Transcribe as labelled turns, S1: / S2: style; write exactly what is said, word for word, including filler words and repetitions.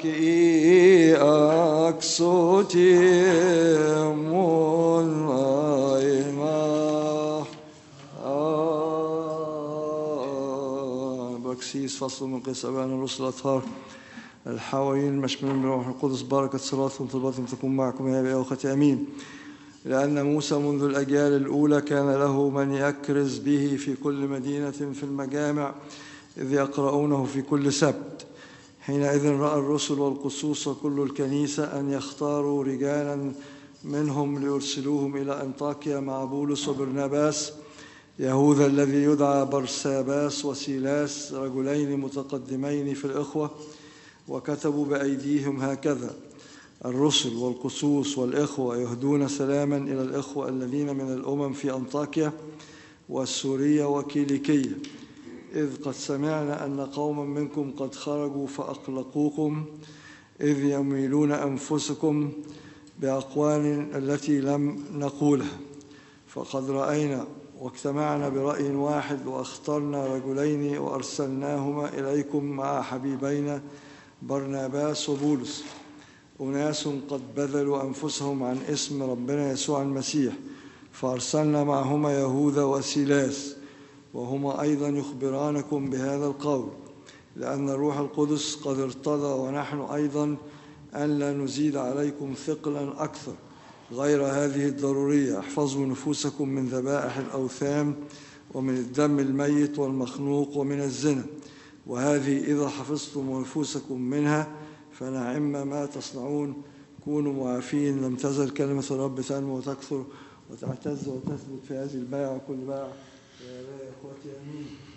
S1: ki aksoti mun ayma بكسيس فصل من قيس أبان الرسل الأطهار الحواريين المشمولين بالروح القدس بركة صلاتهم طلباتهم تكون معكم يا أبي أخوتي أمين. لأن موسى منذ الأجيال الأولى كان له من يكرز به في كل مدينة في المجامع إذ يقرؤونه في كل سبت. حينئذ رأى الرسل والقسوس وكل الكنيسة أن يختاروا رجالا منهم ليرسلوهم إلى أنطاكيا مع بولس وبرناباس، يهوذا الذي يدعى برساباس وسيلاس، رجلين متقدمين في الإخوة. وكتبوا بأيديهم هكذا: الرسل والقسوس والإخوة يهدون سلاما إلى الإخوة الذين من الأمم في أنطاكيا والسورية وكيليكية، إذ قد سمعنا أن قوما منكم قد خرجوا فأقلقوكم، إذ يميلون أنفسكم بأقوال التي لم نقولها. فقد رأينا واجتمعنا برأي واحد واخترنا رجلين وأرسلناهما إليكم مع حبيبين برناباس وبولس، أناس قد بذلوا أنفسهم عن اسم ربنا يسوع المسيح، فأرسلنا معهما يهوذا وسيلاس، وهما أيضا يخبرانكم بهذا القول، لأن الروح القدس قد ارتضى ونحن أيضا أن لا نزيد عليكم ثقلا أكثر غير هذه الضرورية: احفظوا نفوسكم من ذبائح الأوثان ومن الدم الميت والمخنوق ومن الزنا، وهذه إذا حفظتم نفوسكم منها فنعم ما تصنعون. كونوا معافين، لم تزل كلمة الرب تنمو وتكثر وتعتز وتثبت في هذه البيعة وكل بيعة. يا إخوتي آمين.